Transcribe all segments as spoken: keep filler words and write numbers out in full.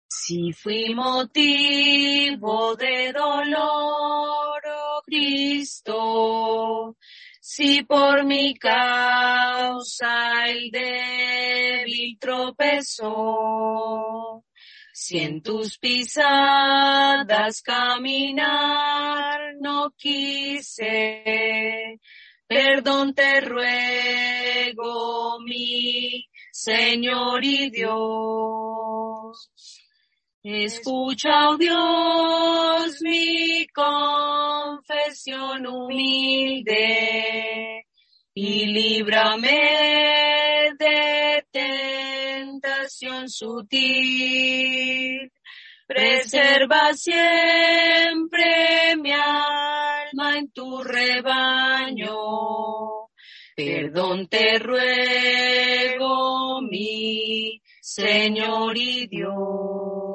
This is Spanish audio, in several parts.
Si fui motivo de dolor, oh Cristo, si por mi causa el débil tropezó, si en tus pisadas caminar no quise, perdón te ruego, mi Señor y Dios. Escucha, oh Dios, mi confesión humilde y líbrame de tentación sutil. Preserva siempre mi alma en tu rebaño. Perdón te ruego, mi Señor y Dios.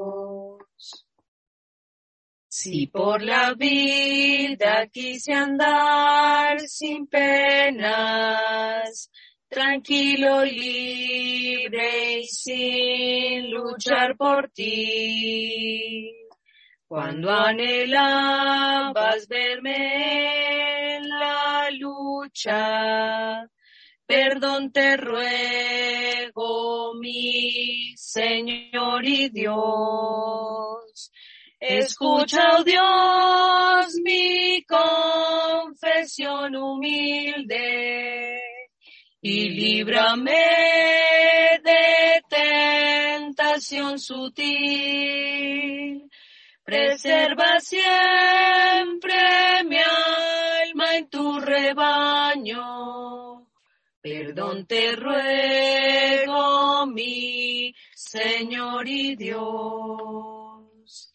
Si por la vida quise andar sin penas, tranquilo, libre y sin luchar por ti, cuando anhelabas verme en la lucha, perdón te ruego, mi Señor y Dios. Escucha, oh Dios, mi confesión humilde y líbrame de tentación sutil. Preserva siempre mi alma en tu rebaño. Perdón te ruego, mi Señor y Dios.